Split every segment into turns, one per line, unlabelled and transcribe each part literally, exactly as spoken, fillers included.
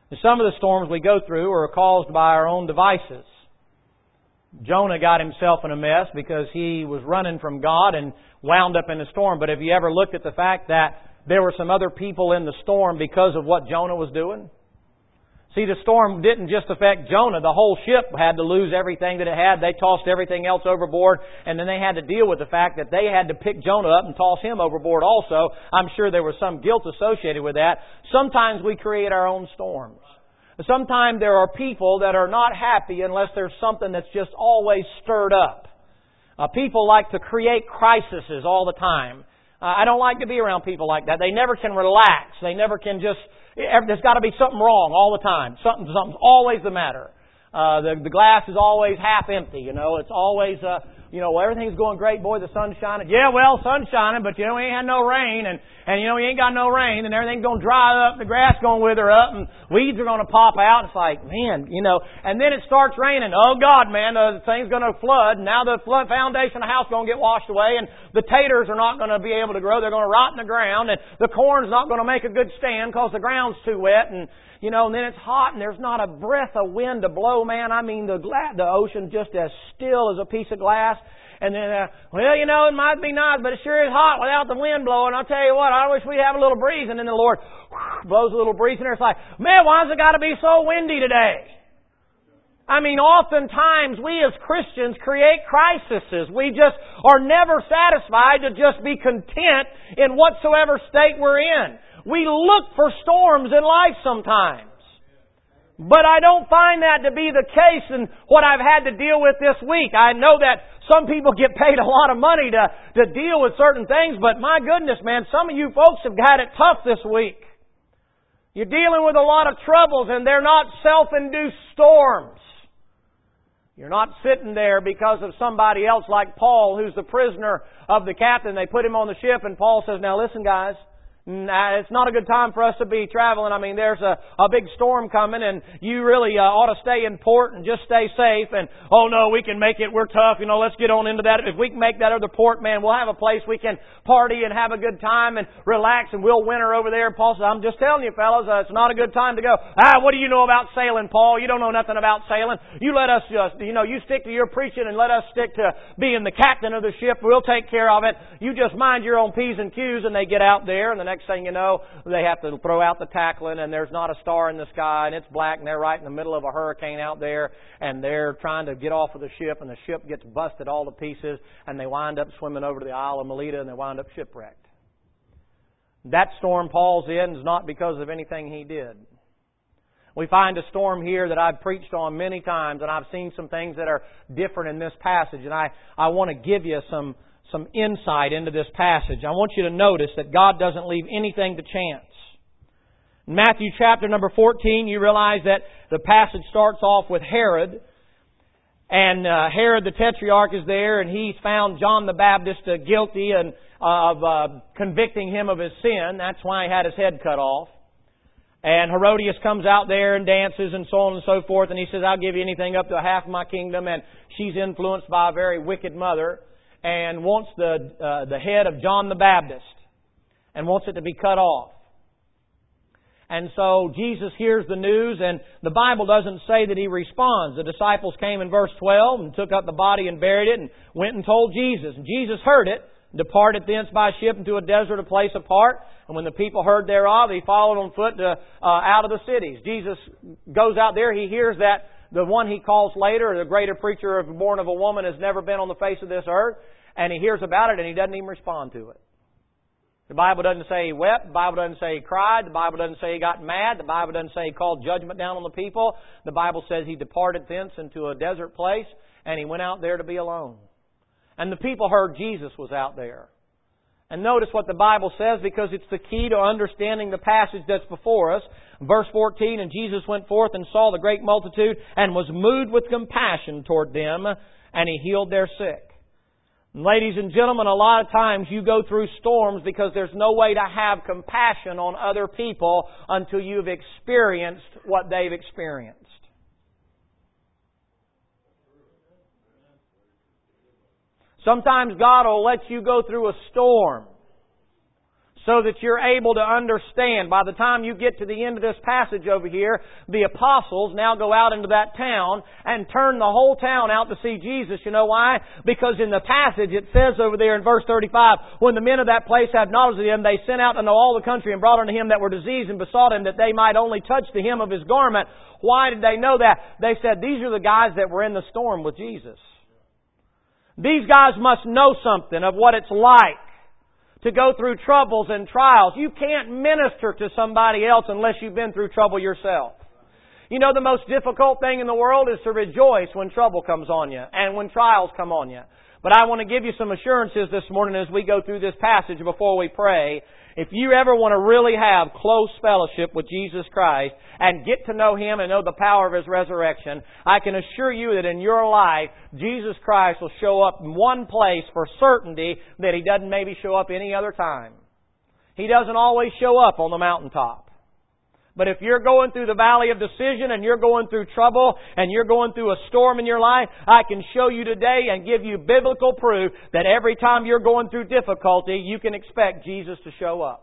And some of the storms we go through are caused by our own devices. Jonah got himself in a mess because he was running from God and wound up in a storm. But have you ever looked at the fact that there were some other people in the storm because of what Jonah was doing? See, the storm didn't just affect Jonah. The whole ship had to lose everything that it had. They tossed everything else overboard, and then they had to deal with the fact that they had to pick Jonah up and toss him overboard also. I'm sure there was some guilt associated with that. Sometimes we create our own storms. Sometimes there are people that are not happy unless there's something that's just always stirred up. Uh, people like to create crises all the time. Uh, I don't like to be around people like that. They never can relax. They never can just... There's got to be something wrong all the time. Something, something's always the matter. Uh, the, the glass is always half empty, you know. It's always, uh, you know, well, everything's going great. Boy, the sun's shining. Yeah, well, sun's shining, but, you know, we ain't had no rain. And, and you know, we ain't got no rain. And everything's going to dry up. The grass going to wither up. And weeds are going to pop out. It's like, man, you know. And then it starts raining. Oh, God, man, the thing's going to flood. Now the flood foundation of the house is going to get washed away. And the taters are not going to be able to grow. They're going to rot in the ground. And the corn's not going to make a good stand because the ground's too wet. And, you know, and then it's hot and there's not a breath of wind to blow, man. I mean, the gla- the ocean just as still as a piece of glass. And then, uh, well, you know, it might be nice, but it sure is hot without the wind blowing. I'll tell you what, I wish we'd have a little breeze. And then the Lord whoosh, blows a little breeze in there. It's like, man, why's it got to be so windy today? I mean, oftentimes we as Christians create crises. We just are never satisfied to just be content in whatsoever state we're in. We look for storms in life sometimes. But I don't find that to be the case in what I've had to deal with this week. I know that some people get paid a lot of money to, to deal with certain things, but my goodness, man, some of you folks have had it tough this week. You're dealing with a lot of troubles, and they're not self-induced storms. You're not sitting there because of somebody else like Paul, who's the prisoner of the captain. They put him on the ship, and Paul says, now listen, guys, it's not a good time for us to be traveling. I mean, there's a, a big storm coming, and you really uh, ought to stay in port and just stay safe. And, oh, no, we can make it. We're tough. You know, let's get on into that. If we can make that other port, man, we'll have a place we can party and have a good time and relax, and we'll winter over there. Paul says, I'm just telling you, fellas, uh, it's not a good time to go. Ah, what do you know about sailing, Paul? You don't know nothing about sailing. You let us just, you know, you stick to your preaching and let us stick to being the captain of the ship. We'll take care of it. You just mind your own P's and Q's. And they get out there, and the next thing you know, they have to throw out the tackling, and there's not a star in the sky, and it's black, and they're right in the middle of a hurricane out there, and they're trying to get off of the ship, and the ship gets busted all to pieces, and they wind up swimming over to the Isle of Melita, and they wind up shipwrecked. That storm Paul's in is not because of anything he did. We find a storm here that I've preached on many times, and I've seen some things that are different in this passage, and I, I want to give you some some insight into this passage. I want you to notice that God doesn't leave anything to chance. In Matthew chapter number fourteen, you realize that the passage starts off with Herod. And uh, Herod the Tetrarch is there, and he's found John the Baptist uh, guilty and, uh, of uh, convicting him of his sin. That's why he had his head cut off. And Herodias comes out there and dances and so on and so forth. And he says, I'll give you anything up to half my kingdom. And she's influenced by a very wicked mother, and wants the uh, the head of John the Baptist and wants it to be cut off. And so Jesus hears the news, and the Bible doesn't say that He responds. The disciples came in verse twelve and took up the body and buried it and went and told Jesus. And Jesus heard it, departed thence by ship into a desert, a place apart. And when the people heard thereof, He followed on foot to, uh, out of the cities. Jesus goes out there. He hears that the one He calls later, the greater preacher born of a woman, has never been on the face of this earth. And he hears about it, and he doesn't even respond to it. The Bible doesn't say he wept. The Bible doesn't say he cried. The Bible doesn't say he got mad. The Bible doesn't say he called judgment down on the people. The Bible says he departed thence into a desert place, and he went out there to be alone. And the people heard Jesus was out there. And notice what the Bible says, because it's the key to understanding the passage that's before us. Verse fourteen, and Jesus went forth and saw the great multitude, and was moved with compassion toward them, and He healed their sick. Ladies and gentlemen, a lot of times you go through storms because there's no way to have compassion on other people until you've experienced what they've experienced. Sometimes God will let you go through a storm so that you're able to understand. By the time you get to the end of this passage over here, the apostles now go out into that town and turn the whole town out to see Jesus. You know why? Because in the passage it says over there in verse thirty-five, when the men of that place had knowledge of him, they sent out into all the country and brought unto him that were diseased and besought him that they might only touch the hem of his garment. Why did they know that? They said, these are the guys that were in the storm with Jesus. These guys must know something of what it's like to go through troubles and trials. You can't minister to somebody else unless you've been through trouble yourself. You know, the most difficult thing in the world is to rejoice when trouble comes on you and when trials come on you. But I want to give you some assurances this morning as we go through this passage before we pray. If you ever want to really have close fellowship with Jesus Christ and get to know Him and know the power of His resurrection, I can assure you that in your life, Jesus Christ will show up in one place for certainty that He doesn't maybe show up any other time. He doesn't always show up on the mountaintop. But if you're going through the valley of decision and you're going through trouble and you're going through a storm in your life, I can show you today and give you biblical proof that every time you're going through difficulty, you can expect Jesus to show up.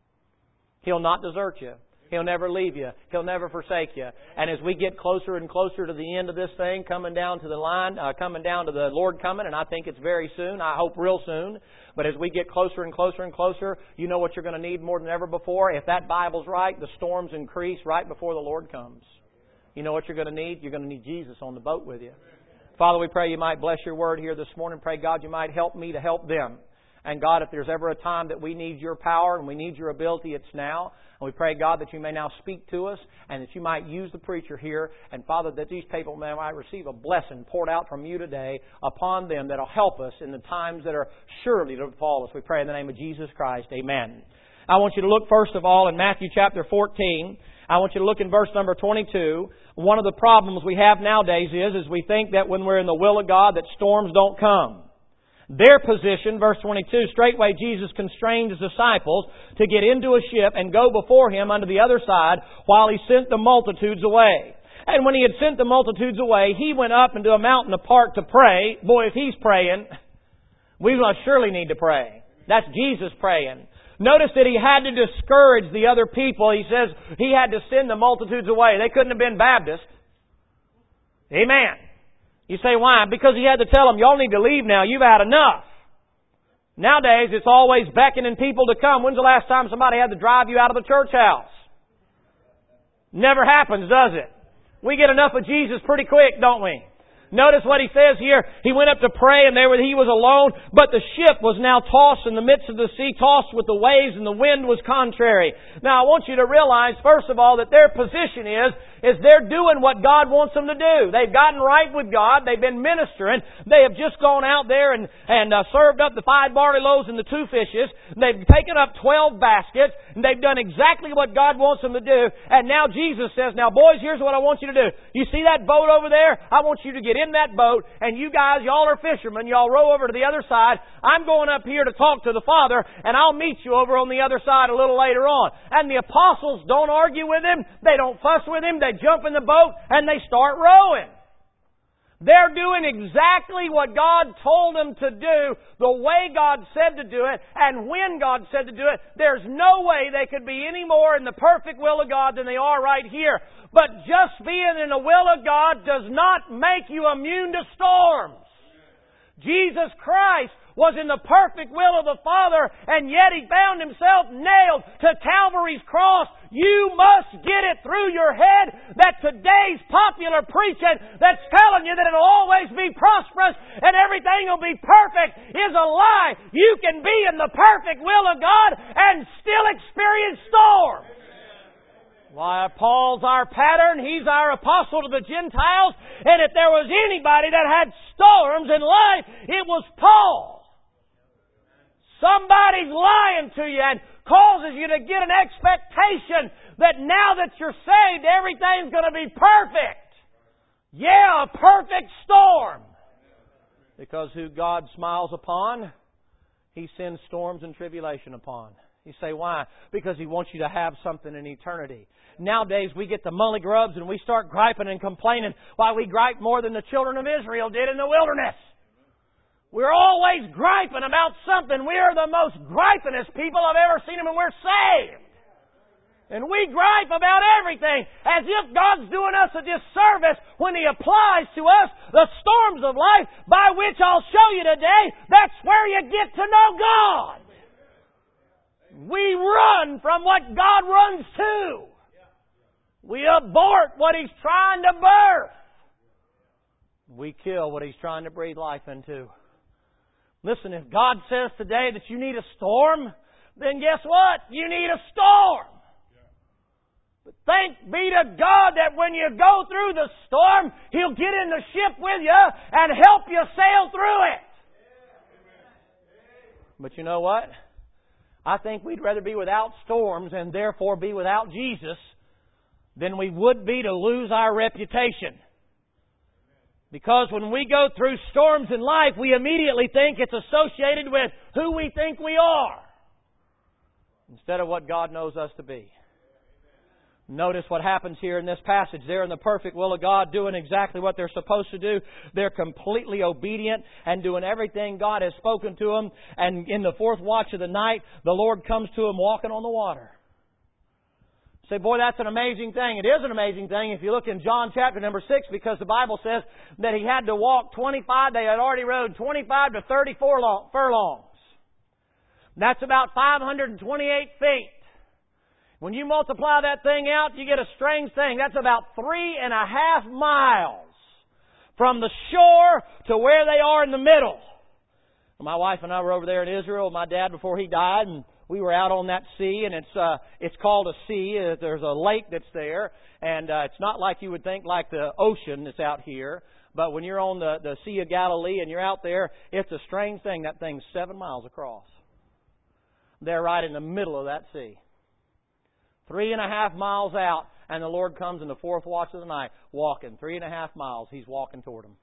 He'll not desert you. He'll never leave you. He'll never forsake you. And as we get closer and closer to the end of this thing, coming down to the line, uh, coming down to the Lord coming, and I think it's very soon, I hope real soon. But as we get closer and closer and closer, you know what you're going to need more than ever before? If that Bible's right, the storms increase right before the Lord comes. You know what you're going to need? You're going to need Jesus on the boat with you. Father, we pray you might bless your word here this morning. Pray, God, you might help me to help them. And God, if there's ever a time that we need your power and we need your ability, it's now. And we pray, God, that you may now speak to us and that you might use the preacher here. And, Father, that these people may might receive a blessing poured out from you today upon them that will help us in the times that are surely to befall us. We pray in the name of Jesus Christ. Amen. I want you to look first of all in Matthew chapter fourteen. I want you to look in verse number twenty-two. One of the problems we have nowadays is, is we think that when we're in the will of God that storms don't come. Their position, verse twenty-two, straightway Jesus constrained His disciples to get into a ship and go before Him unto the other side while He sent the multitudes away. And when He had sent the multitudes away, He went up into a mountain apart to pray. Boy, if He's praying, we must surely need to pray. That's Jesus praying. Notice that He had to discourage the other people. He says He had to send the multitudes away. They couldn't have been Baptists. Amen. You say, why? Because He had to tell them, y'all need to leave now. You've had enough. Nowadays, it's always beckoning people to come. When's the last time somebody had to drive you out of the church house? Never happens, does it? We get enough of Jesus pretty quick, don't we? Notice what He says here. He went up to pray and there He was alone, but the ship was now tossed in the midst of the sea, tossed with the waves, and the wind was contrary. Now I want you to realize, first of all, that their position is, is they're doing what God wants them to do. They've gotten right with God. They've been ministering. They have just gone out there and, and uh, served up the five barley loaves and the two fishes. They've taken up twelve baskets, and they've done exactly what God wants them to do. And now Jesus says, now boys, here's what I want you to do. You see that boat over there? I want you to get in that boat, and you guys, y'all are fishermen, y'all row over to the other side. I'm going up here to talk to the Father, and I'll meet you over on the other side a little later on. And the apostles don't argue with Him. They don't fuss with Him. They jump in the boat, and they start rowing. They're doing exactly what God told them to do, the way God said to do it, and when God said to do it. There's no way they could be any more in the perfect will of God than they are right here. But just being in the will of God does not make you immune to storms. Jesus Christ was in the perfect will of the Father, and yet He found Himself nailed to Calvary's cross. You must get it through your head that today's popular preaching that's telling you that it'll always be prosperous and everything will be perfect is a lie. You can be in the perfect will of God and still experience storms. Why, Paul's our pattern. He's our apostle to the Gentiles. And if there was anybody that had storms in life, it was Paul. Somebody's lying to you and causes you to get an expectation that now that you're saved, everything's going to be perfect. Yeah, a perfect storm. Because who God smiles upon, He sends storms and tribulation upon. You say, why? Because He wants you to have something in eternity. Nowadays, we get the mully grubs and we start griping and complaining. Why, we gripe more than the children of Israel did in the wilderness. We're always griping about something. We are the most gripingest people I've ever seen them, and we're saved. And we gripe about everything as if God's doing us a disservice when He applies to us the storms of life, by which I'll show you today, that's where you get to know God. We run from what God runs to. We abort what He's trying to birth. We kill what He's trying to breathe life into. Listen, if God says today that you need a storm, then guess what? You need a storm. But thanks be to God that when you go through the storm, He'll get in the ship with you and help you sail through it. But you know what? I think we'd rather be without storms and therefore be without Jesus than we would be to lose our reputation. Because when we go through storms in life, we immediately think it's associated with who we think we are, instead of what God knows us to be. Notice what happens here in this passage. They're in the perfect will of God, doing exactly what they're supposed to do. They're completely obedient and doing everything God has spoken to them. And in the fourth watch of the night, the Lord comes to them walking on the water. Say, boy, that's an amazing thing. It is an amazing thing if you look in John chapter number six, because the Bible says that He had to walk twenty-five, they had already rode twenty-five to thirty-four furlongs. That's about five hundred twenty-eight feet. When you multiply that thing out, you get a strange thing. That's about three and a half miles from the shore to where they are in the middle. My wife and I were over there in Israel with my dad before he died, and we were out on that sea, and it's uh, it's called a sea. Uh, there's a lake that's there, and uh, it's not like you would think like the ocean that's out here. But when you're on the, the Sea of Galilee and you're out there, it's a strange thing. That thing's seven miles across. They're right in the middle of that sea. Three and a half miles out, and the Lord comes in the fourth watch of the night, walking. Three and a half miles, He's walking toward them.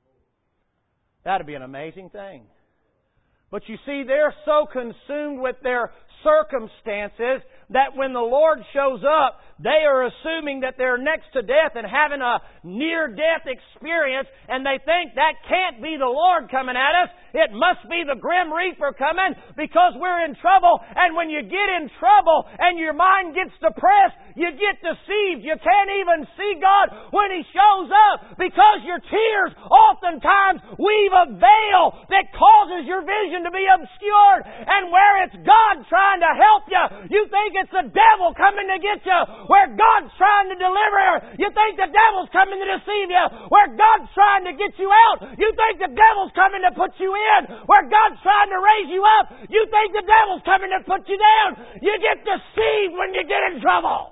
That'd be an amazing thing. But you see, they're so consumed with their circumstances that when the Lord shows up, they are assuming that they're next to death and having a near-death experience, and they think that can't be the Lord coming at us. It must be the Grim Reaper coming because we're in trouble. And when you get in trouble and your mind gets depressed, you get deceived. You can't even see God when He shows up because your tears oftentimes weave a veil that causes your vision to be obscured. And where it's God trying to help you, you think it's the devil coming to get you. Where God's trying to deliver you, you think the devil's coming to deceive you. Where God's trying to get you out, you think the devil's coming to put you in. Where God's trying to raise you up, you think the devil's coming to put you down. You get deceived when you get in trouble.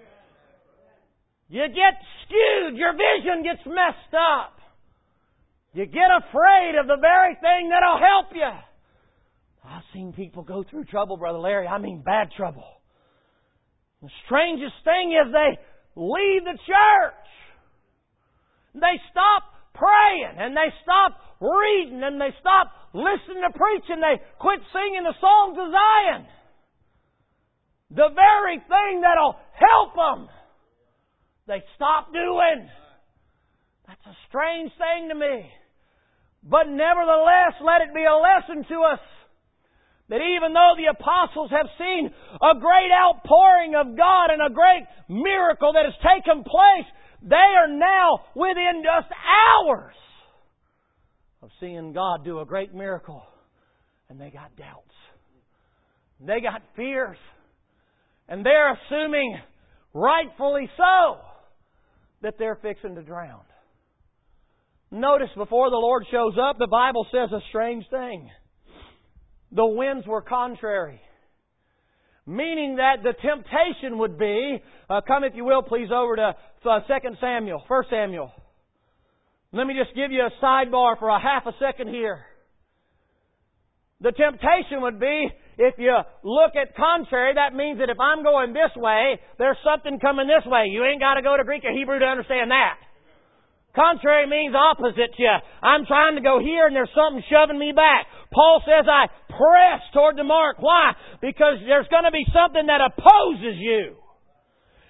You get skewed. Your vision gets messed up. You get afraid of the very thing that'll help you. I've seen people go through trouble, Brother Larry. I mean bad trouble. The strangest thing is they leave the church. They stop praying and they stop reading and they stop listening to preaching. They quit singing the songs of Zion. The very thing that'll help them, they stop doing. That's a strange thing to me. But nevertheless, let it be a lesson to us that even though the apostles have seen a great outpouring of God and a great miracle that has taken place, they are now within just hours of seeing God do a great miracle. And they got doubts. They got fears. And they're assuming, rightfully so, that they're fixing to drown. Notice before the Lord shows up, the Bible says a strange thing. The winds were contrary. Meaning that the temptation would be, uh, come if you will please over to uh, Second Samuel, First Samuel. Let me just give you a sidebar for a half a second here. The temptation would be, if you look at contrary, that means that if I'm going this way, there's something coming this way. You ain't got to go to Greek or Hebrew to understand that. Contrary means opposite to you. I'm trying to go here and there's something shoving me back. Paul says I press toward the mark. Why? Because there's going to be something that opposes you.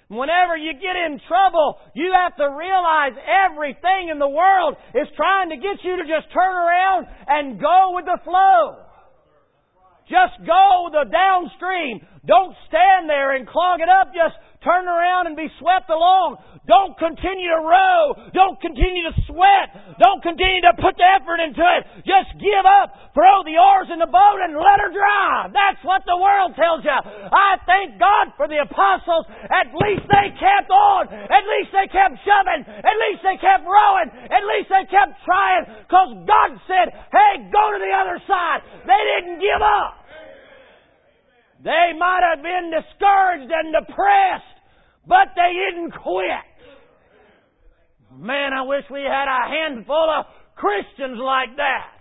Whenever you get in trouble, you have to realize everything in the world is trying to get you to just turn around and go with the flow. Just go the downstream. Don't stand there and clog it up. Just turn around and be swept along. Don't continue to row. Don't continue to sweat. Don't continue to put the effort into it. Just give up. Throw the oars in the boat and let her drive. That's what the world tells you. I thank God for the apostles. At least they kept on. At least they kept shoving. At least they kept rowing. At least they kept trying. Because God said, hey, go to the other side. They didn't give up. They might have been discouraged and depressed, but they didn't quit. Man, I wish we had a handful of Christians like that.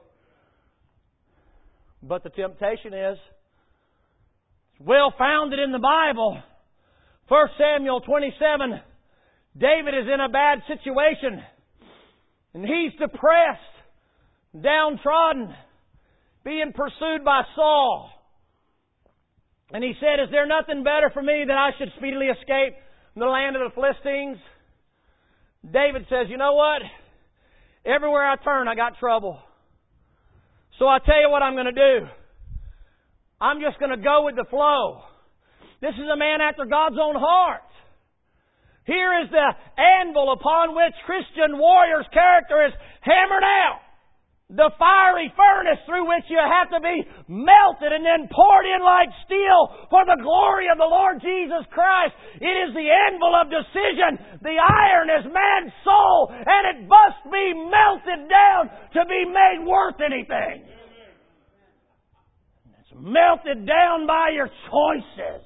But the temptation is well founded in the Bible. First Samuel twenty-seven, David is in a bad situation. And he's depressed, downtrodden, being pursued by Saul. And he said, is there nothing better for me that I should speedily escape from the land of the Philistines? David says, you know what? Everywhere I turn, I got trouble. So I tell you what I'm going to do. I'm just going to go with the flow. This is a man after God's own heart. Here is the anvil upon which Christian warrior's character is hammered out. The fiery furnace through which you have to be melted and then poured in like steel for the glory of the Lord Jesus Christ. It is the anvil of decision. The iron is man's soul, and it must be melted down to be made worth anything. It's melted down by your choices.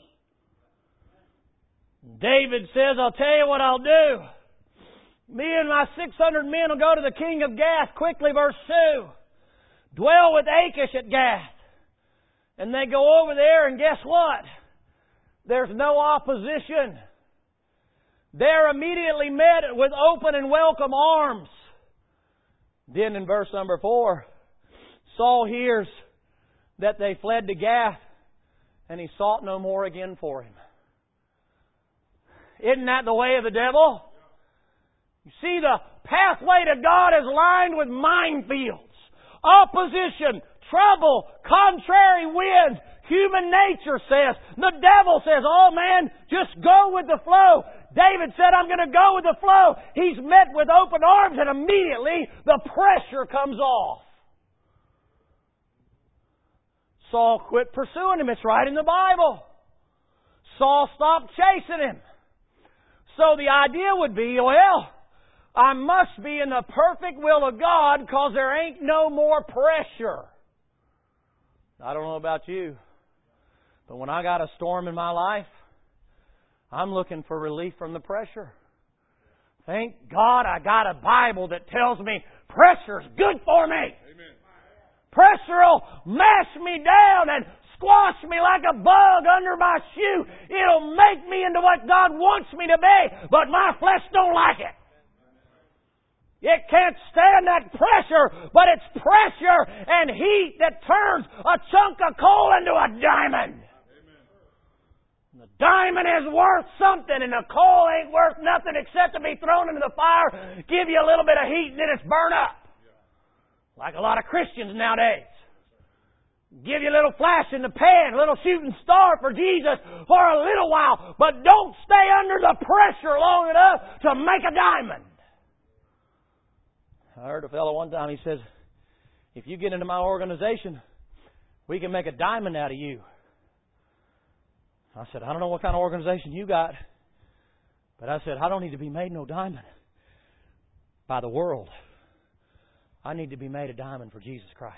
David says, I'll tell you what I'll do. Me and my six hundred men will go to the king of Gath. Quickly, verse two. Dwell with Achish at Gath. And they go over there, and guess what? There's no opposition. They're immediately met with open and welcome arms. Then in verse number four, Saul hears that they fled to Gath, and he sought no more again for him. Isn't that the way of the devil? You see, the pathway to God is lined with minefields, opposition, trouble, contrary winds. Human nature says, the devil says, oh man, just go with the flow. David said, I'm going to go with the flow. He's met with open arms, and immediately the pressure comes off. Saul quit pursuing him. It's right in the Bible. Saul stopped chasing him. So the idea would be, well, I must be in the perfect will of God because there ain't no more pressure. I don't know about you, but when I got a storm in my life, I'm looking for relief from the pressure. Thank God I got a Bible that tells me pressure's good for me. Amen. Pressure will mash me down and squash me like a bug under my shoe. It'll make me into what God wants me to be, but my flesh don't like it. It can't stand that pressure, but it's pressure and heat that turns a chunk of coal into a diamond. Amen. The diamond is worth something, and the coal ain't worth nothing except to be thrown into the fire, give you a little bit of heat, and then it's burned up. Like a lot of Christians nowadays. Give you a little flash in the pan, a little shooting star for Jesus for a little while, but don't stay under the pressure long enough to make a diamond. I heard a fellow one time, he says, if you get into my organization, we can make a diamond out of you. I said, I don't know what kind of organization you got, but I said, I don't need to be made no diamond by the world. I need to be made a diamond for Jesus Christ.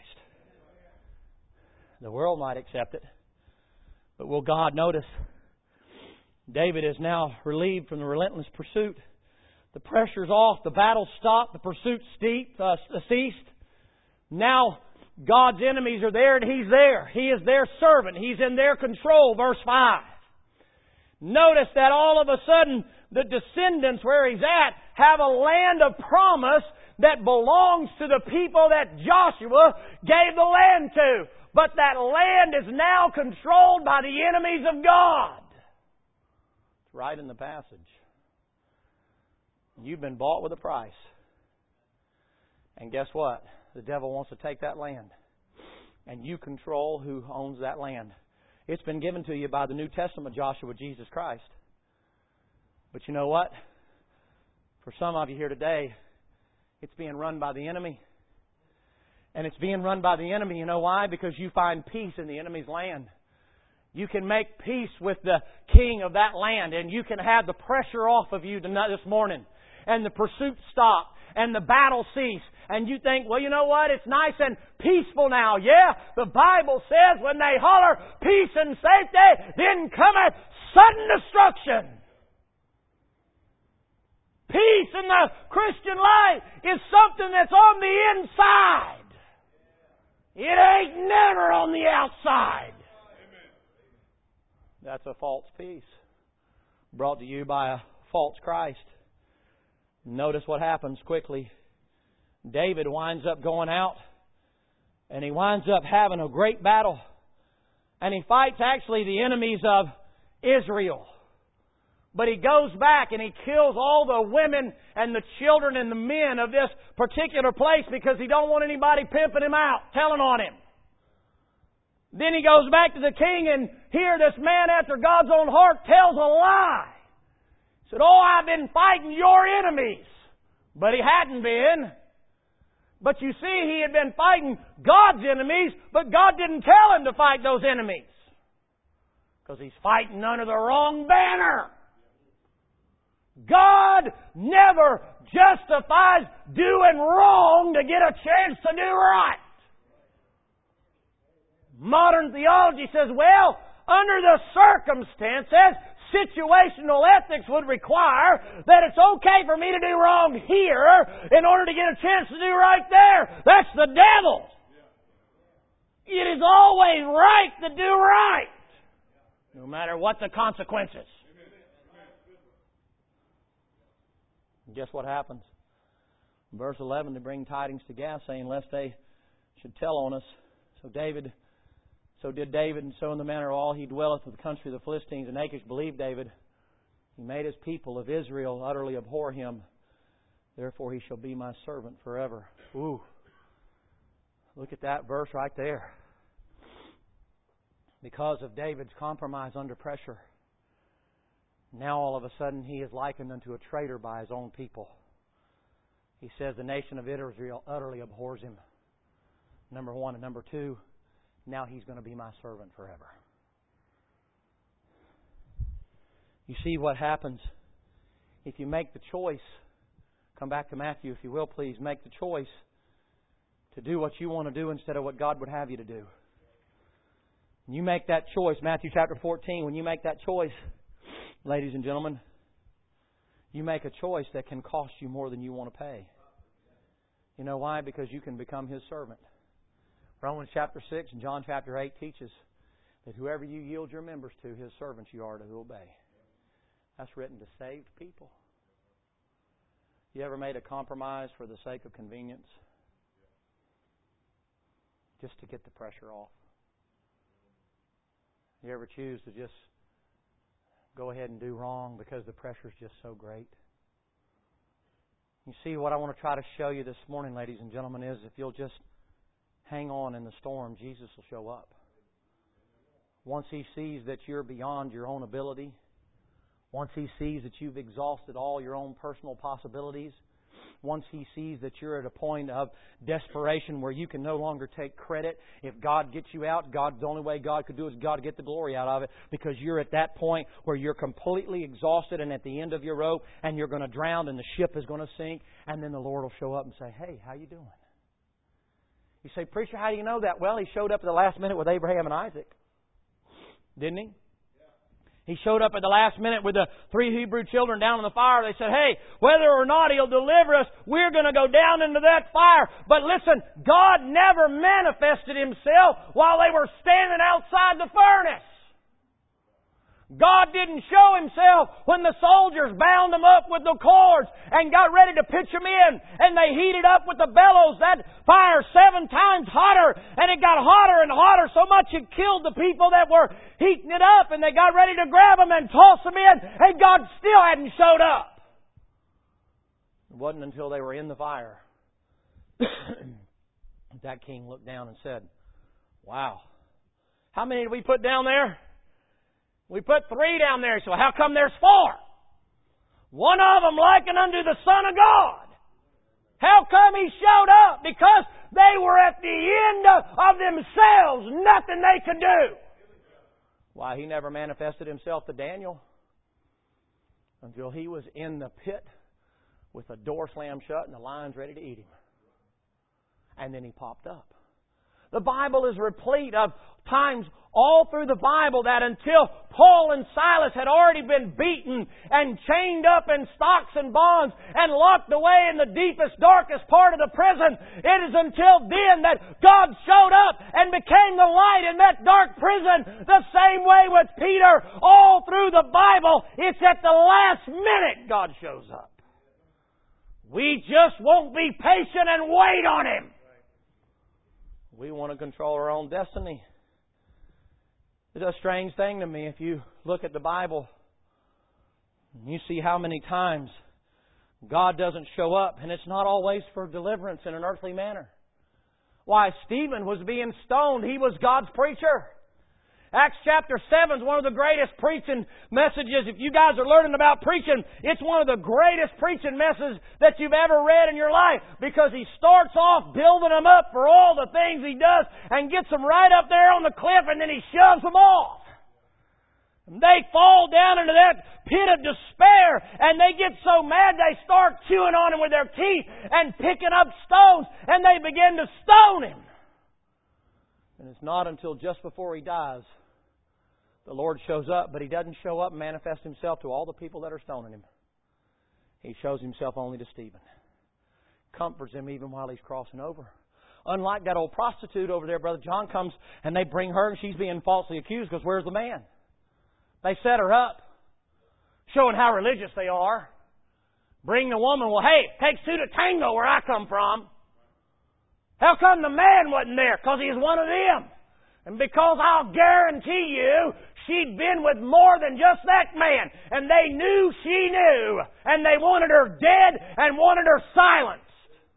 The world might accept it, but will God notice? David is now relieved from the relentless pursuit. The pressure's off. The battle's stopped. The pursuit's steep, uh, ceased. Now God's enemies are there and He's there. He is their servant. He's in their control. Verse five. Notice that all of a sudden the descendants where He's at have a land of promise that belongs to the people that Joshua gave the land to. But that land is now controlled by the enemies of God. right in the passage. You've been bought with a price. And guess what? The devil wants to take that land. And you control who owns that land. It's been given to you by the New Testament Joshua, Jesus Christ. But you know what? For some of you here today, it's being run by the enemy. And it's being run by the enemy. You know why? Because you find peace in the enemy's land. You can make peace with the king of that land. And you can have the pressure off of you tonight, this morning. And the pursuit stop. And the battle cease. And you think, well, you know what? It's nice and peaceful now. Yeah, the Bible says when they holler peace and safety, then cometh sudden destruction. Peace in the Christian life is something that's on the inside. It ain't never on the outside. That's a false peace brought to you by a false Christ. Notice what happens quickly. David winds up going out and he winds up having a great battle. And he fights actually the enemies of Israel. But he goes back and he kills all the women and the children and the men of this particular place because he don't want anybody pimping him out, telling on him. Then he goes back to the king and here this man after God's own heart tells a lie. He said, oh, I've been fighting your enemies. But he hadn't been. But you see, he had been fighting God's enemies, but God didn't tell him to fight those enemies. Because he's fighting under the wrong banner. God never justifies doing wrong to get a chance to do right. Modern theology says, well, under the circumstances, situational ethics would require that it's okay for me to do wrong here in order to get a chance to do right there. That's the devil. It is always right to do right, no matter what the consequences. And guess what happens? In verse eleven, they bring tidings to Gath, saying, lest they should tell on us. So David, so did David, and so in the manner of all he dwelleth in the country of the Philistines. And Achish believed David. He made his people of Israel utterly abhor him. Therefore he shall be my servant forever. Ooh. Look at that verse right there. Because of David's compromise under pressure, now all of a sudden he is likened unto a traitor by his own people. He says the nation of Israel utterly abhors him. Number one. And number two, now he's going to be my servant forever. You see what happens if you make the choice. Come back to Matthew, if you will, please. Make the choice to do what you want to do instead of what God would have you to do. When you make that choice, Matthew chapter fourteen, when you make that choice, ladies and gentlemen, you make a choice that can cost you more than you want to pay. You know why? Because you can become His servant. Romans chapter six and John chapter eight teaches that whoever you yield your members to, His servants you are to obey. That's written to saved people. You ever made a compromise for the sake of convenience? Just to get the pressure off. You ever choose to just go ahead and do wrong because the pressure is just so great? You see, what I want to try to show you this morning, ladies and gentlemen, is if you'll just hang on in the storm, Jesus will show up. Once He sees that you're beyond your own ability, once He sees that you've exhausted all your own personal possibilities, once He sees that you're at a point of desperation where you can no longer take credit. If God gets you out, God, the only way God could do is God get the glory out of it, because you're at that point where you're completely exhausted and at the end of your rope and you're going to drown and the ship is going to sink, and then the Lord will show up and say, hey, how you doing? You say, preacher, how do you know that? Well, He showed up at the last minute with Abraham and Isaac. Didn't He? He showed up at the last minute with the three Hebrew children down in the fire. They said, hey, whether or not He'll deliver us, we're going to go down into that fire. But listen, God never manifested Himself while they were standing outside the furnace. God didn't show Himself when the soldiers bound them up with the cords and got ready to pitch them in, and they heated up with the bellows that fire seven times hotter, and it got hotter and hotter so much it killed the people that were heating it up, and they got ready to grab them and toss them in, and God still hadn't showed up. It wasn't until they were in the fire that king looked down and said, "Wow, how many did we put down there? We put three down there, so how come there's four? One of them likened unto the Son of God. How come He showed up? Because they were at the end of themselves. Nothing they could do." Why, He never manifested Himself to Daniel until he was in the pit with the door slammed shut and the lions ready to eat him. And then He popped up. The Bible is replete of times all through the Bible that until Paul and Silas had already been beaten and chained up in stocks and bonds and locked away in the deepest, darkest part of the prison, it is until then that God showed up and became the light in that dark prison. The same way with Peter all through the Bible. It's at the last minute God shows up. We just won't be patient and wait on Him. We want to control our own destiny. It's a strange thing to me if you look at the Bible and you see how many times God doesn't show up, and it's not always for deliverance in an earthly manner. Why, Stephen was being stoned. He was God's preacher. Acts chapter seven is one of the greatest preaching messages. If you guys are learning about preaching, it's one of the greatest preaching messages that you've ever read in your life, because he starts off building them up for all the things he does and gets them right up there on the cliff, and then he shoves them off. And they fall down into that pit of despair, and they get so mad they start chewing on him with their teeth and picking up stones, and they begin to stone him. And it's not until just before he dies the Lord shows up, but He doesn't show up and manifest Himself to all the people that are stoning Him. He shows Himself only to Stephen. Comforts him even while he's crossing over. Unlike that old prostitute over there, Brother John comes and they bring her and she's being falsely accused because where's the man? They set her up, showing how religious they are. Bring the woman, well, hey, it takes two to tango where I come from. How come the man wasn't there? Because he's one of them. And because I'll guarantee you, she'd been with more than just that man. And they knew she knew. And they wanted her dead and wanted her silenced.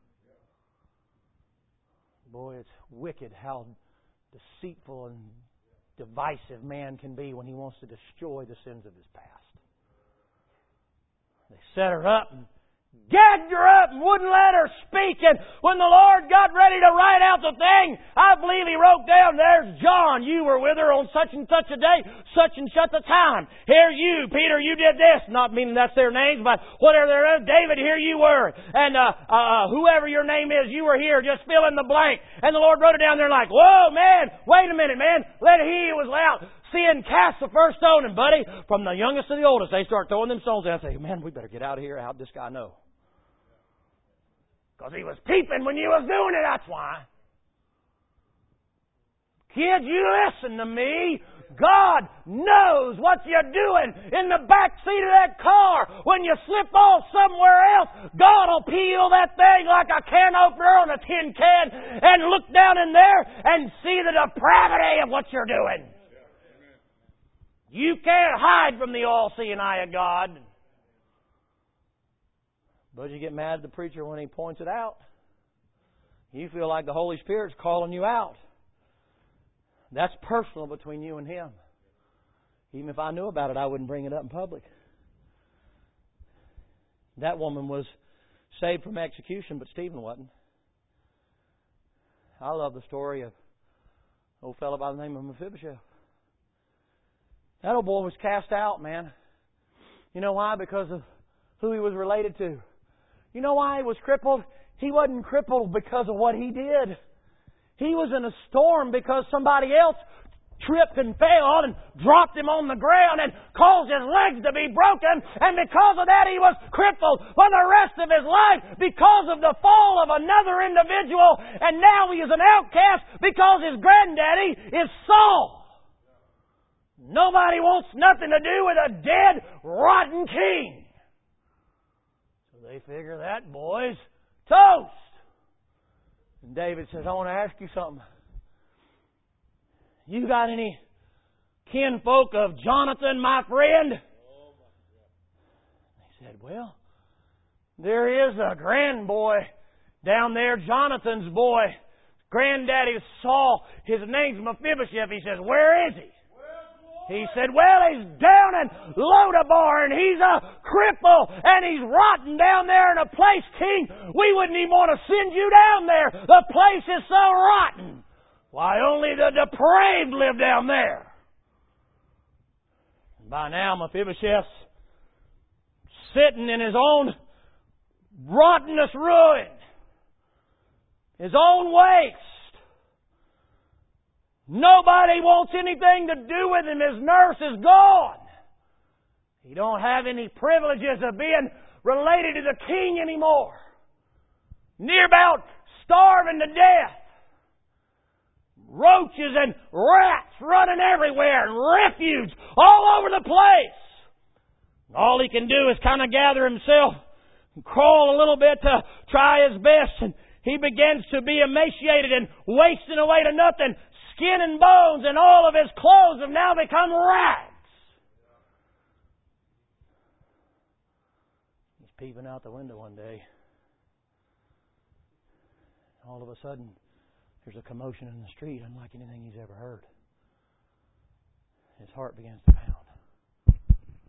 Boy, it's wicked how deceitful and divisive man can be when he wants to destroy the sins of his past. They set her up and gagged her up and wouldn't let her speak. And when the Lord got ready to write out the thing, I believe He wrote down, there's John. You were with her on such and such a day, such and such a time. Here you, Peter, you did this. Not meaning that's their names, but whatever their names. David, here you were. And uh, uh, whoever your name is, you were here. Just fill in the blank. And the Lord wrote it down there like, whoa, man, wait a minute, man. Let he who was loud sin cast the first stone. And buddy, from the youngest to the oldest, they start throwing them stones. And I say, man, we better get out of here. How'd this guy know? Because he was peeping when you was doing it, that's why. Kids, you listen to me. God knows what you're doing in the back seat of that car. When you slip off somewhere else, God will peel that thing like a can opener on a tin can and look down in there and see the depravity of what you're doing. You can't hide from the all-seeing eye of God. But you get mad at the preacher when he points it out. You feel like the Holy Spirit's calling you out. That's personal between you and Him. Even if I knew about it, I wouldn't bring it up in public. That woman was saved from execution, but Stephen wasn't. I love the story of an old fellow by the name of Mephibosheth. That old boy was cast out, man. You know why? Because of who he was related to. You know why he was crippled? He wasn't crippled because of what he did. He was in a storm because somebody else tripped and fell and dropped him on the ground and caused his legs to be broken. And because of that, he was crippled for the rest of his life because of the fall of another individual. And now he is an outcast because his granddaddy is Saul.
Nobody wants nothing to do with a dead, rotten king. So they figure that boy's toast. And David says, I want to ask you something. You got any kinfolk of Jonathan, my friend? He said, well, there is a grand boy down there, Jonathan's boy. Granddaddy Saul, his name's Mephibosheth. He says, where is he? He said, well, he's down in Lodabar, and he's a cripple, and he's rotten down there in a place, King, we wouldn't even want to send you down there. The place is so rotten. Why, only the depraved live down there. And by now, Mephibosheth's sitting in his own rottenness ruin, his own waste. Nobody wants anything to do with him. His nurse is gone. He don't have any privileges of being related to the king anymore. Near about starving to death. Roaches and rats running everywhere and refuge all over the place. All he can do is kind of gather himself and crawl a little bit to try his best, and he begins to be emaciated and wasting away to nothing. Skin and bones, and all of his clothes have now become rags. He's peeping out the window one day. All of a sudden, there's a commotion in the street unlike anything he's ever heard. His heart begins to pound.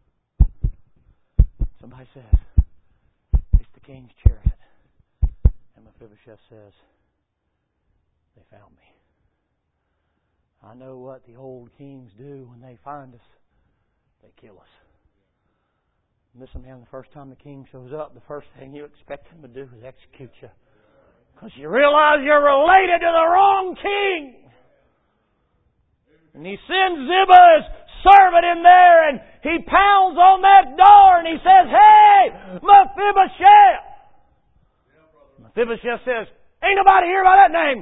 Somebody says, it's the king's chariot. And Mephibosheth says, they found me. I know what the old kings do when they find us. They kill us. Listen, man, the first time the king shows up, the first thing you expect him to do is execute you. Because you realize you're related to the wrong king. And he sends Ziba, his servant, in there, and he pounds on that door, and he says, hey, Mephibosheth! Mephibosheth says, ain't nobody here by that name.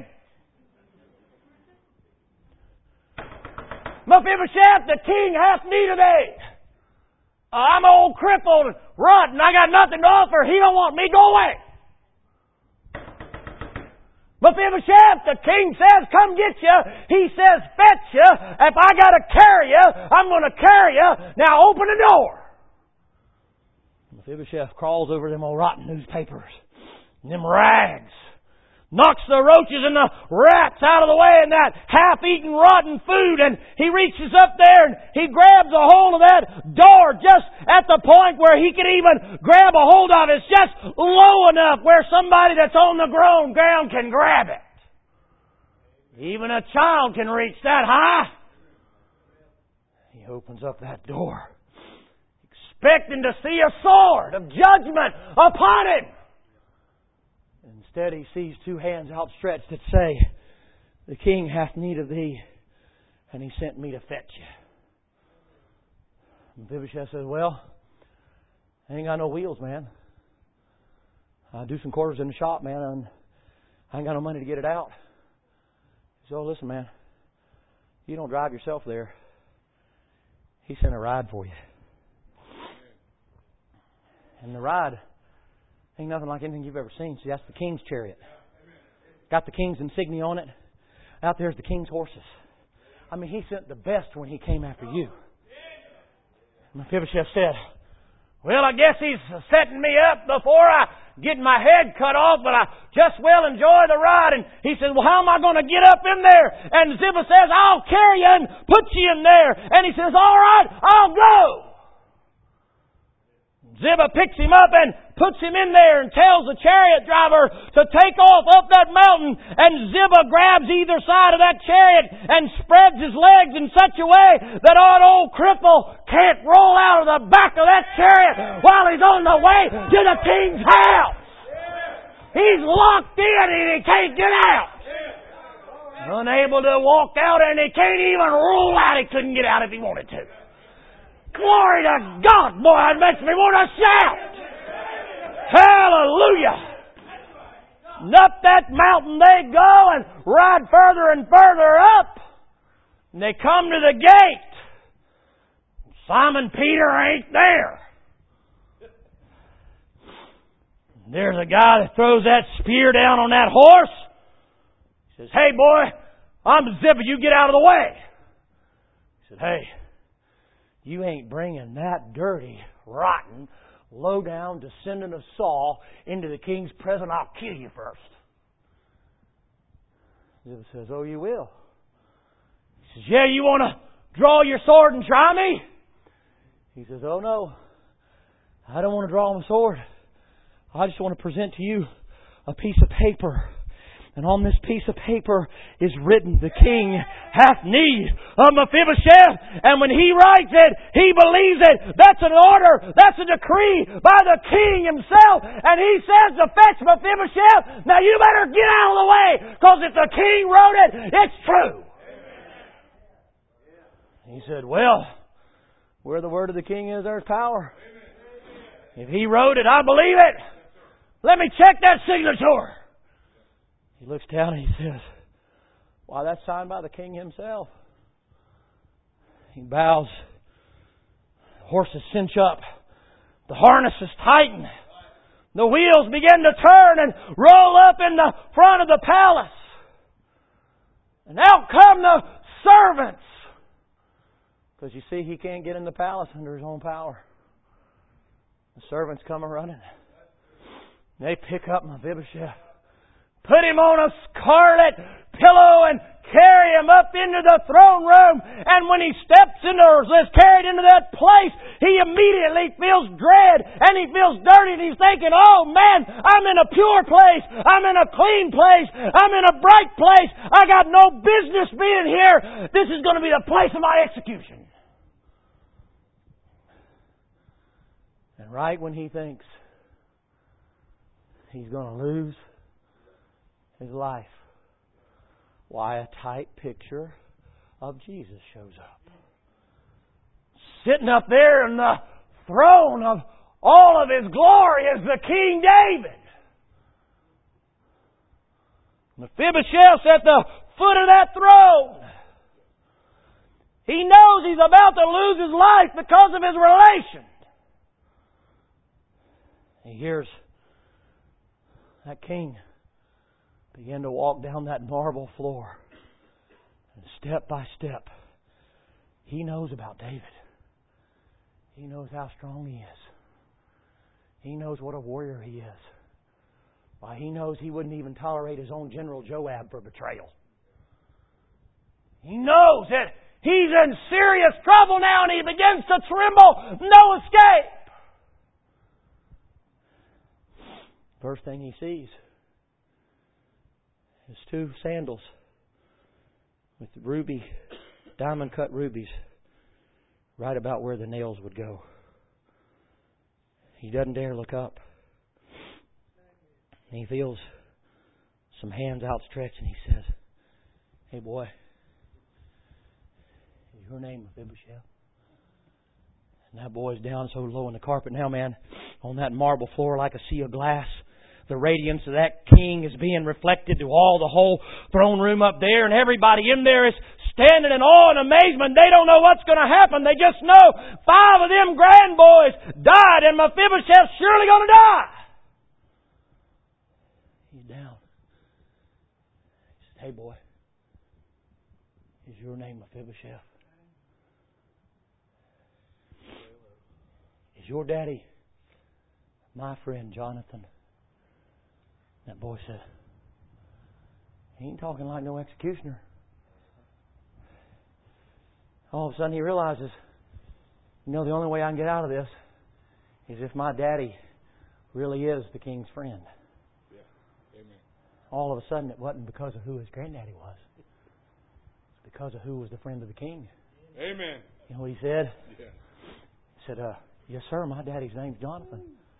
Mephibosheth, the king hath need of thee. Uh, I'm old crippled and rotten. I got nothing to offer. He don't want me. Go away. Mephibosheth, the king says, come get you. He says, fetch you. If I got to carry you, I'm going to carry you. Now open the door. Mephibosheth crawls over them old rotten newspapers and them rags. Knocks the roaches and the rats out of the way and that half-eaten rotten food, and he reaches up there and he grabs a hold of that door just at the point where he can even grab a hold of it. It's just low enough where somebody that's on the ground can grab it. Even a child can reach that high. He opens up that door, expecting to see a sword of judgment upon him. Instead, he sees two hands outstretched that say, the king hath need of thee, and he sent me to fetch you. Mephibosheth says, well, I ain't got no wheels, man. I do some quarters in the shop, man, and I ain't got no money to get it out. He says, oh, listen, man, you don't drive yourself there. He sent a ride for you. And the ride ain't nothing like anything you've ever seen. See, that's the king's chariot. Got the king's insignia on it. Out there's the king's horses. I mean, he sent the best when he came after you. Mephibosheth said, well, I guess he's setting me up before I get my head cut off, but I just will enjoy the ride. And he said, well, how am I going to get up in there? And Ziba says, I'll carry you and put you in there. And he says, all right, I'll go. Ziba picks him up and puts him in there and tells the chariot driver to take off up that mountain. And Ziba grabs either side of that chariot and spreads his legs in such a way that our old cripple can't roll out of the back of that chariot while he's on the way to the king's house. He's locked in and he can't get out. Unable to walk out, and he can't even roll out. He couldn't get out if he wanted to. Glory to God, boy, it makes me want to shout. Hallelujah. And up that mountain they go and ride further and further up. And they come to the gate. Simon Peter ain't there. There's a guy that throws that spear down on that horse. He says, "Hey, boy, I'm the zipper. You get out of the way." He said, "Hey, you ain't bringing that dirty, rotten, low-down, descendant of Saul into the king's presence. I'll kill you first." The zipper says, "Oh, you will?" He says, "Yeah, you want to draw your sword and try me?" He says, "Oh, no. I don't want to draw my sword. I just want to present to you a piece of paper. And on this piece of paper is written, the king hath need of Mephibosheth. And when he writes it, he believes it. That's an order. That's a decree by the king himself. And he says to fetch Mephibosheth. Now you better get out of the way. Because if the king wrote it, it's true." He said, "Well, where the word of the king is, there's power. If he wrote it, I believe it. Let me check that signature." He looks down and he says, "Why, that's signed by the king himself." He bows. The horses cinch up. The harness is tightened. The wheels begin to turn and roll up in the front of the palace. And out come the servants. Because you see, he can't get in the palace under his own power. The servants come a running. They pick up Mephibosheth, put him on a scarlet pillow and carry him up into the throne room. And when he steps into or is carried into that place, he immediately feels dread and he feels dirty and he's thinking, "Oh man, I'm in a pure place. I'm in a clean place. I'm in a bright place. I got no business being here. This is going to be the place of my execution." And right when he thinks he's going to lose his life, why, a type picture of Jesus shows up. Sitting up there in the throne of all of His glory is the King David. Mephibosheth's at the foot of that throne. He knows he's about to lose his life because of his relation. He hears that king begin to walk down that marble floor. And step by step, he knows about David. He knows how strong he is. He knows what a warrior he is. Why, he knows he wouldn't even tolerate his own general Joab for betrayal. He knows that he's in serious trouble now and he begins to tremble. No escape. First thing he sees is two sandals with ruby, diamond cut rubies right about where the nails would go. He doesn't dare look up. And he feels some hands outstretched and he says, "Hey boy, is your name Mephibosheth?" And that boy's down so low in the carpet now, man, on that marble floor like a sea of glass. The radiance of that king is being reflected to all the whole throne room up there, and everybody in there is standing in awe and amazement. They don't know what's going to happen. They just know five of them grand boys died, and Mephibosheth's surely going to die. He's down. He said, "Hey boy, is your name Mephibosheth? Is your daddy my friend Jonathan?" That boy said, "He ain't talking like no executioner." All of a sudden he realizes, you know, the only way I can get out of this is if my daddy really is the king's friend.
Yeah. Amen.
All of a sudden it wasn't because of who his granddaddy was. It's because of who was the friend of the king.
Amen.
You know what he said?
Yeah.
He said, uh, "Yes, sir, my daddy's name's Jonathan."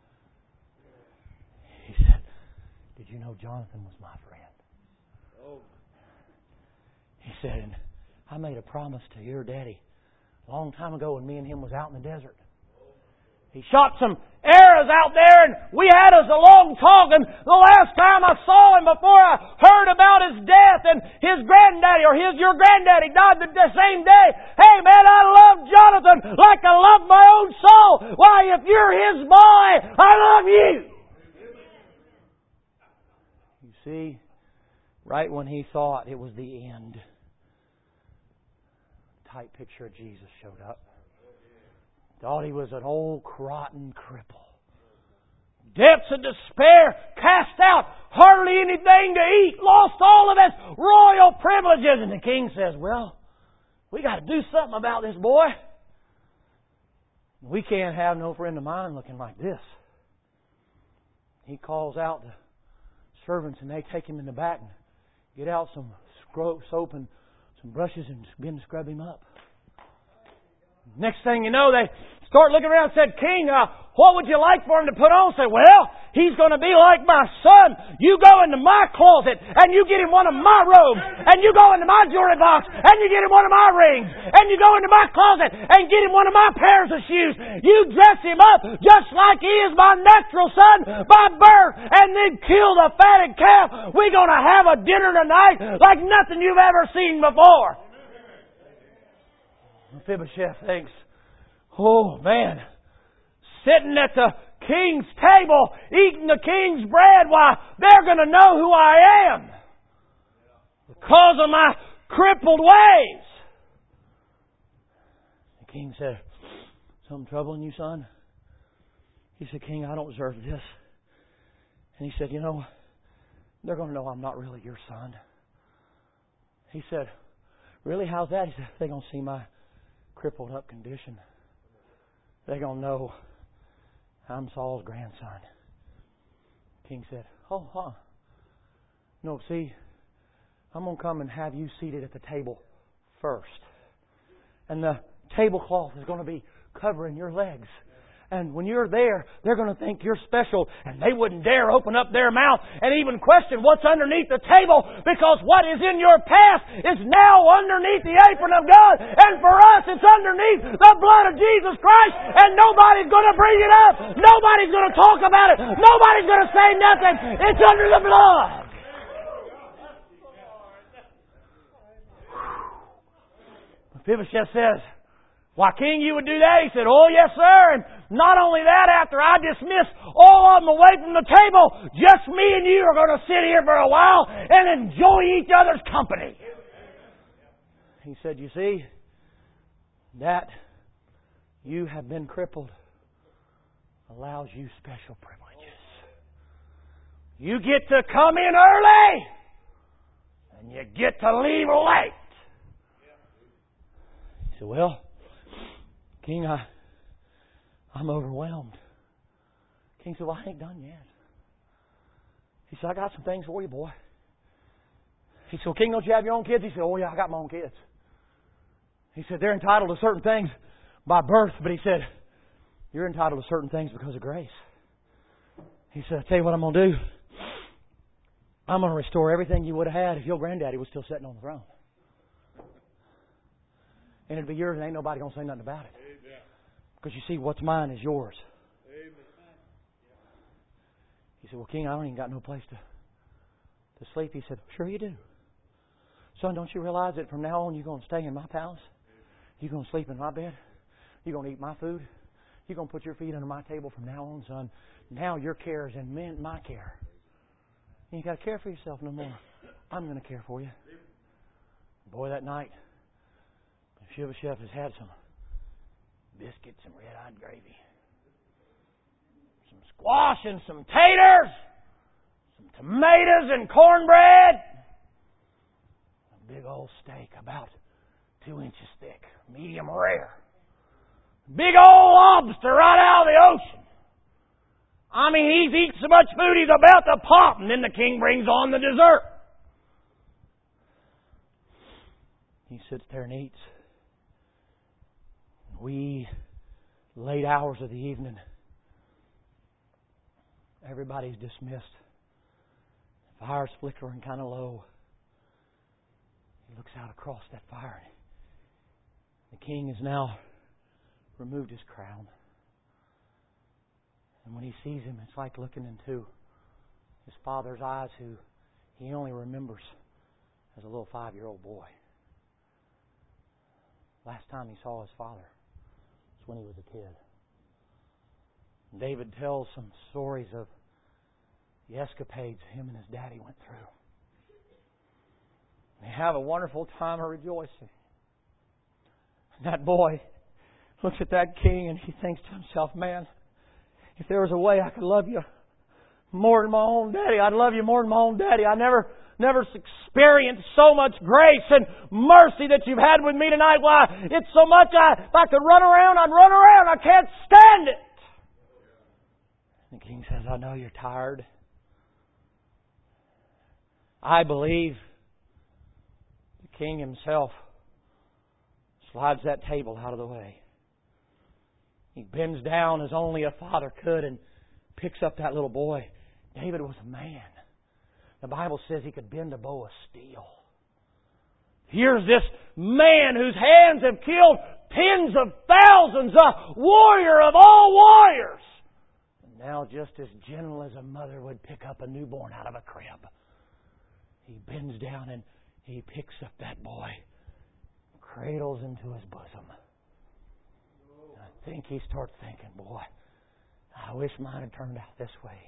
He said, "Did you know Jonathan was my friend?"
Oh.
He said, "And I made a promise to your daddy a long time ago when me and him was out in the desert. He shot some arrows out there and we had us a long talk, and the last time I saw him before I heard about his death and his granddaddy or his your granddaddy died the same day. Hey man, I love Jonathan like I see, right when he thought it was the end, a tight picture of Jesus showed up. Thought he was an old, rotten cripple. Depths of despair, cast out, hardly anything to eat, lost all of his royal privileges. And the king says, well, we got to do something about this boy. We can't have no friend of mine looking like this. He calls out the servants and they take him in the back and get out some soap and some brushes and begin to scrub him up. Next thing you know, they start looking around and said, King, uh, what would you like for him to put on? Say, well, he's going to be like my son. You go into my closet and you get him one of my robes. And you go into my jewelry box and you get him one of my rings. And you go into my closet and get him one of my pairs of shoes. You dress him up just like he is my natural son by birth. And then kill the fatted calf. We're going to have a dinner tonight like nothing you've ever seen before. Mephibosheth thinks, oh man, sitting at the king's table, eating the king's bread, why, they're going to know who I am because of my crippled ways. The king said, something troubling you, son? He said, King, I don't deserve this. And he said, you know, they're going to know I'm not really your son. He said, really, how's that? He said, they're going to see my crippled up condition. They're going to know I'm Saul's grandson. King said, oh, huh. No, see, I'm going to come and have you seated at the table first. And the tablecloth is going to be covering your legs. And when you're there, they're going to think you're special. And they wouldn't dare open up their mouth and even question what's underneath the table. Because what is in your past is now underneath the apron of God. And for us, it's underneath the blood of Jesus Christ. And nobody's going to bring it up. Nobody's going to talk about it. Nobody's going to say nothing. It's under the blood. Mephibosheth says, why, King, you would do that? He said, oh, yes, sir. And not only that, after I dismiss all of them away from the table, just me and you are going to sit here for a while and enjoy each other's company. He said, you see, that you have been crippled allows you special privileges. You get to come in early and you get to leave late. He said, well, King, I, I'm overwhelmed. King said, well, I ain't done yet. He said, I got some things for you, boy. He said, well, King, don't you have your own kids? He said, oh, yeah, I got my own kids. He said, they're entitled to certain things by birth, but he said, you're entitled to certain things because of grace. He said, I tell you what I'm going to do. I'm going to restore everything you would have had if your granddaddy was still sitting on the throne. And it'll be yours and ain't nobody going to say nothing about it. Because you see, what's mine is yours. Amen. He said, well, King, I don't even got no place to, to sleep. He said, sure you do. Son, don't you realize that from now on you're going to stay in my palace? You're going to sleep in my bed? You're going to eat my food? You're going to put your feet under my table from now on, son? Now your care is in my care. You ain't got to care for yourself no more. I'm going to care for you. Boy, that night, Mephibosheth has had some biscuits and red-eyed gravy, some squash and some taters, some tomatoes and cornbread, a big old steak about two inches thick, medium rare, big old lobster right out of the ocean. I mean, he's eating so much food he's about to pop, and then the king brings on the dessert. He sits there and eats. We, late hours of the evening, everybody's dismissed. The fire's flickering kind of low. He looks out across that fire. The king has now removed his crown. And when he sees him, it's like looking into his father's eyes, who he only remembers as a little five-year-old boy. Last time he saw his father when he was a kid. David tells some stories of the escapades him and his daddy went through. They have a wonderful time of rejoicing. And that boy looks at that king and he thinks to himself, man, if there was a way I could love you more than my own daddy, I'd love you more than my own daddy. I never never experienced so much grace and mercy that you've had with me tonight. Why, it's so much I, if I could run around, I'd run around. I can't stand it. The king says, I know you're tired. I believe the king himself slides that table out of the way. He bends down as only a father could and picks up that little boy. David was a man. The Bible says he could bend a bow of steel. Here's this man whose hands have killed tens of thousands, a warrior of all warriors. And now just as gentle as a mother would pick up a newborn out of a crib, he bends down and he picks up that boy, cradles into his bosom. And I think he starts thinking, boy, I wish mine had turned out this way.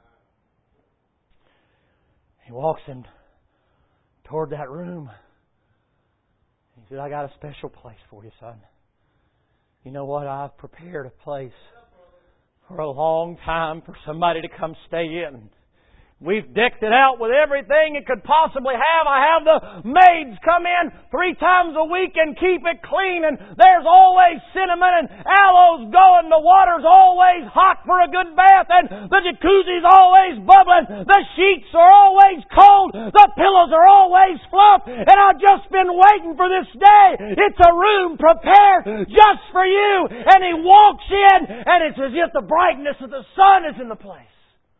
He walks him toward that room. He said, I got a special place for you, son. You know what? I've prepared a place for a long time for somebody to come stay in. We've decked it out with everything it could possibly have. I have the maids come in three times a week and keep it clean. And there's always cinnamon and aloes going. The water's always hot for a good bath. And the jacuzzi's always bubbling. The sheets are always cold. The pillows are always fluffed. And I've just been waiting for this day. It's a room prepared just for you. And he walks in and it's as if the brightness of the sun is in the place.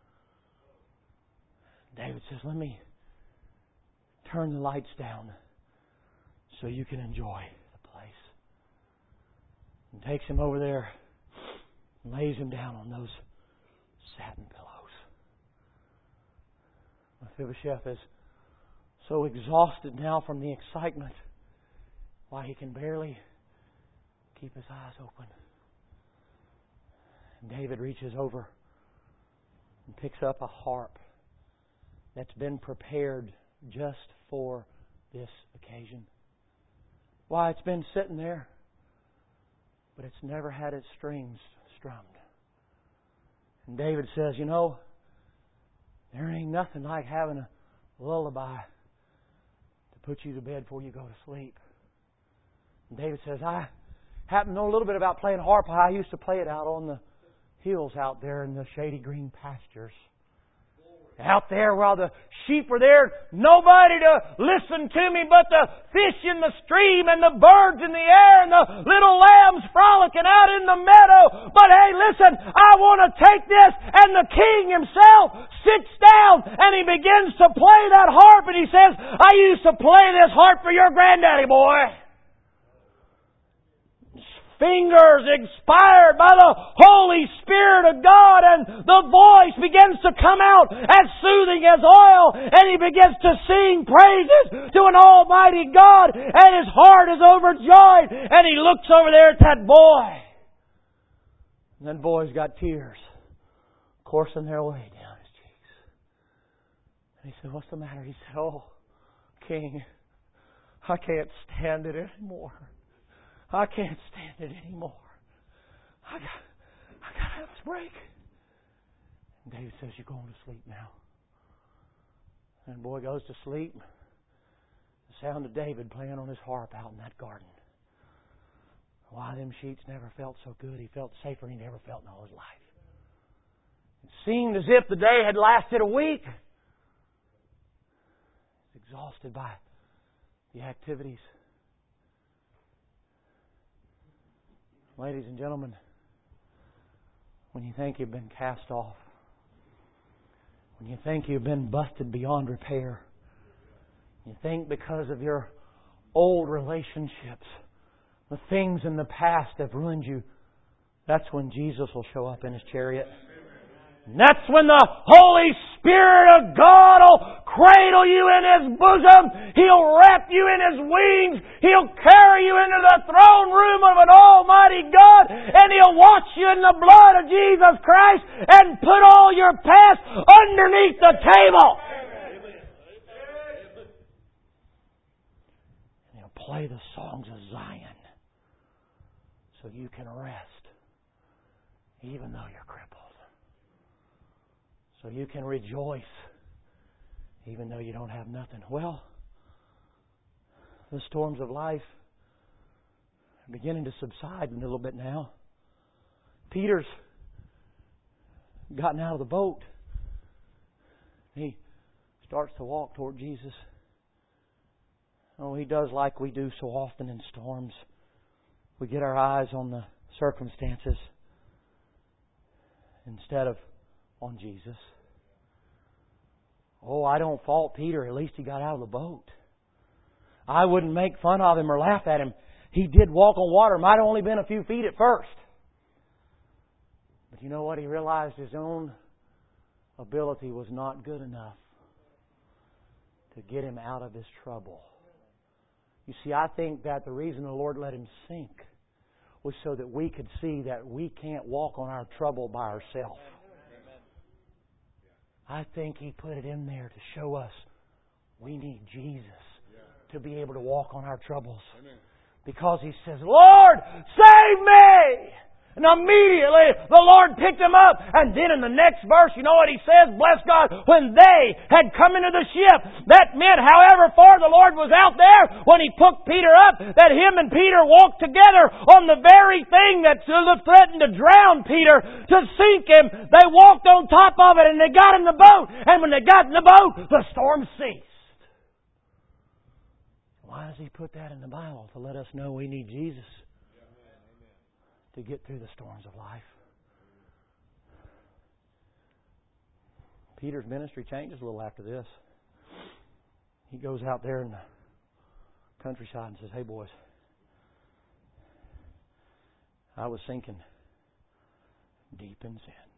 David says, let me turn the lights down so you can enjoy the place. And takes him over there and lays him down on those satin pillows. Mephibosheth is so exhausted now from the excitement, why he can barely keep his eyes open. And David reaches over and picks up a harp that's been prepared just for this occasion. Why, it's been sitting there, but it's never had its strings strummed. And David says, you know, there ain't nothing like having a lullaby to put you to bed before you go to sleep. And David says, I happen to know a little bit about playing harp. I used to play it out on the hills out there in the shady green pastures. Out there while the sheep were there, nobody to listen to me but the fish in the stream and the birds in the air and the little lambs frolicking out in the meadow. But hey, listen, I want to take this. And the king himself sits down and he begins to play that harp and he says, I used to play this harp for your granddaddy, boy. Fingers inspired by the Holy Spirit of God, and the voice begins to come out as soothing as oil, and he begins to sing praises to an almighty God, and his heart is overjoyed, and he looks over there at that boy. And that boy's got tears coursing their way down his cheeks. And he said, what's the matter? He said, oh, King, I can't stand it anymore. I can't stand it anymore. I got, I got to have this break. And David says, you're going to sleep now. And the boy goes to sleep. The sound of David playing on his harp out in that garden. Why, them sheets never felt so good. He felt safer than he ever felt in all his life. It seemed as if the day had lasted a week. He's exhausted by the activities. Ladies and gentlemen, when you think you've been cast off, when you think you've been busted beyond repair, you think because of your old relationships, the things in the past have ruined you, that's when Jesus will show up in His chariot. And that's when the Holy Spirit of God will cradle you in His bosom. He'll wrap you in His wings. He'll carry you into the throne room of an Almighty God. And He'll wash you in the blood of Jesus Christ and put all your past underneath the table. And He'll play the songs of Zion so you can rest even though you're crippled. So you can rejoice even though you don't have nothing. Well, the storms of life are beginning to subside a little bit now. Peter's gotten out of the boat. He starts to walk toward Jesus. Oh, he does like we do so often in storms. We get our eyes on the circumstances instead of on Jesus. Oh, I don't fault Peter. At least he got out of the boat. I wouldn't make fun of him or laugh at him. He did walk on water. Might have only been a few feet at first. But you know what? He realized his own ability was not good enough to get him out of his trouble. You see, I think that the reason the Lord let him sink was so that we could see that we can't walk on our trouble by ourselves. I think He put it in there to show us we need Jesus to be able to walk on our troubles. Because He says, Lord, save me! And immediately the Lord picked him up. And then in the next verse, you know what He says? Bless God, when they had come into the ship, that meant however far the Lord was out there, when He picked Peter up, that him and Peter walked together on the very thing that threatened to drown Peter, to sink him. They walked on top of it and they got in the boat. And when they got in the boat, the storm ceased. Why does He put that in the Bible? To let us know we need Jesus to get through the storms of life. Peter's ministry changes a little after this. He goes out there in the countryside and says, hey boys, I was sinking deep in sin,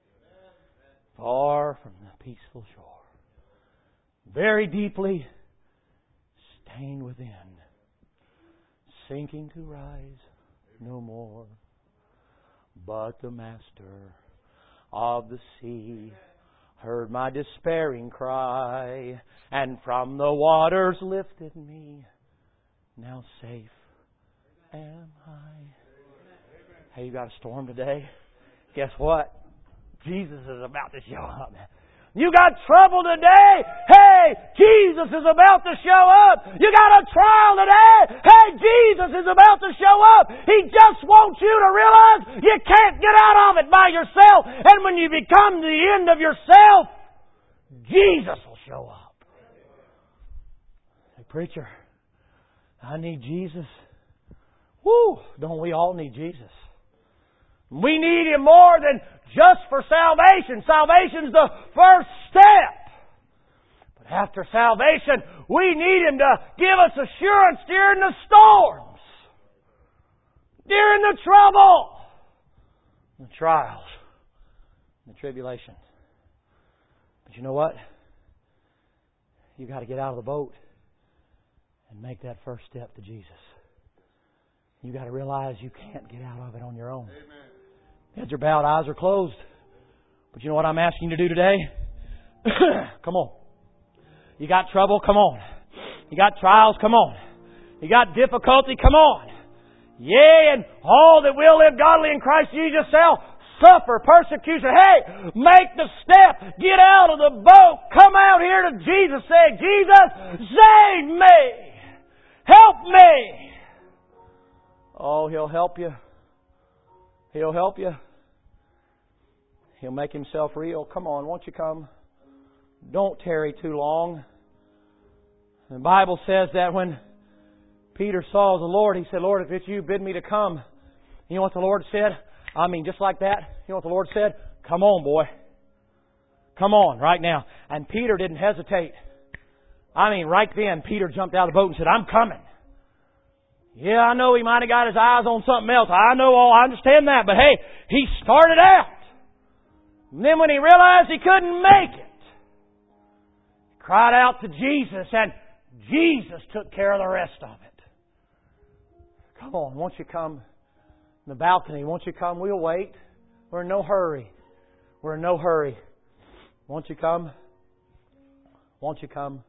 far from the peaceful shore, very deeply stained within, sinking to rise no more. But the Master of the sea heard my despairing cry, and from the waters lifted me. Now safe am I. Hey, you got a storm today? Guess what? Jesus is about to show up. You got trouble today? Hey, Jesus is about to show up. You got a trial today? Hey, Jesus is about to show up. He just wants you to realize you can't get out of it by yourself. And when you become the end of yourself, Jesus will show up. Hey, preacher, I need Jesus. Woo! Don't we all need Jesus? We need Him more than just for salvation. Salvation's the first step. But after salvation, we need Him to give us assurance during the storms, during the trouble, the trials, the tribulations. But you know what? You've got to get out of the boat and make that first step to Jesus. You've got to realize you can't get out of it on your own. Amen. Heads are bowed, eyes are closed. But you know what I'm asking you to do today? Come on. You got trouble? Come on. You got trials? Come on. You got difficulty? Come on. Yea, and all that will live godly in Christ Jesus shall suffer persecution. Hey, make the step. Get out of the boat. Come out here to Jesus. Say, Jesus, save me. Help me. Oh, He'll help you. He'll help you. He'll make Himself real. Come on, won't you come? Don't tarry too long. The Bible says that when Peter saw the Lord, he said, Lord, if it's You, bid me to come. You know what the Lord said? I mean, just like that. You know what the Lord said? Come on, boy. Come on, right now. And Peter didn't hesitate. I mean, right then, Peter jumped out of the boat and said, I'm coming. Yeah, I know he might have got his eyes on something else. I know, all. I understand that. But hey, he started out. And then when he realized he couldn't make it, he cried out to Jesus, and Jesus took care of the rest of it. Come on, won't you come in the balcony? Won't you come? We'll wait. We're in no hurry. We're in no hurry. Won't you come? Won't you come?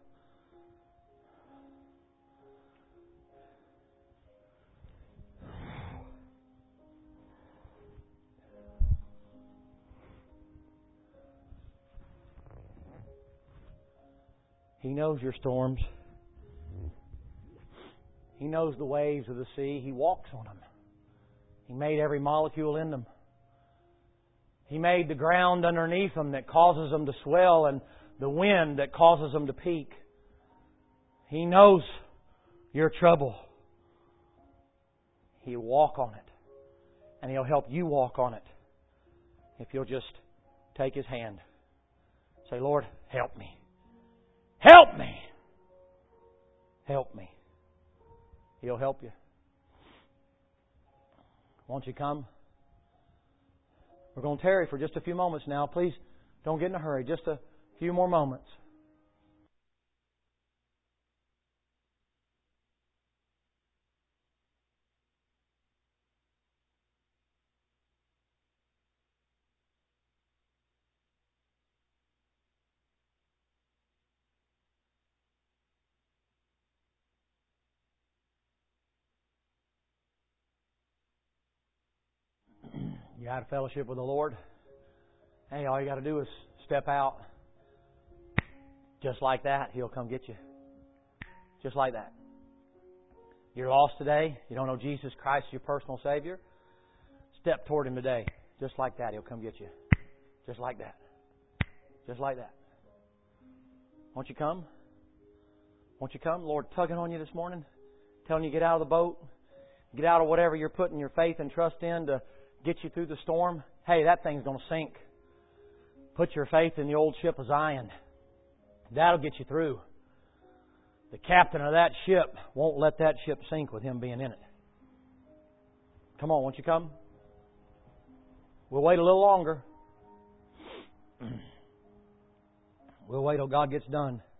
He knows your storms. He knows the waves of the sea. He walks on them. He made every molecule in them. He made the ground underneath them that causes them to swell and the wind that causes them to peak. He knows your trouble. He'll walk on it. And He'll help you walk on it if you'll just take His hand. Say, Lord, help me. Help me. Help me. He'll help you. Won't you come? We're going to tarry for just a few moments now. Please don't get in a hurry. Just a few more moments. You had a fellowship with the Lord. Hey, all you got to do is step out. Just like that, He'll come get you. Just like that. You're lost today. You don't know Jesus Christ as your personal Savior. Step toward Him today. Just like that, He'll come get you. Just like that. Just like that. Won't you come? Won't you come? Lord, tugging on you this morning. Telling you to get out of the boat. Get out of whatever you're putting your faith and trust in to get you through the storm. Hey, that thing's going to sink. Put your faith in the old ship of Zion. That'll get you through. The captain of that ship won't let that ship sink with him being in it. Come on, won't you come? We'll wait a little longer. We'll wait till God gets done.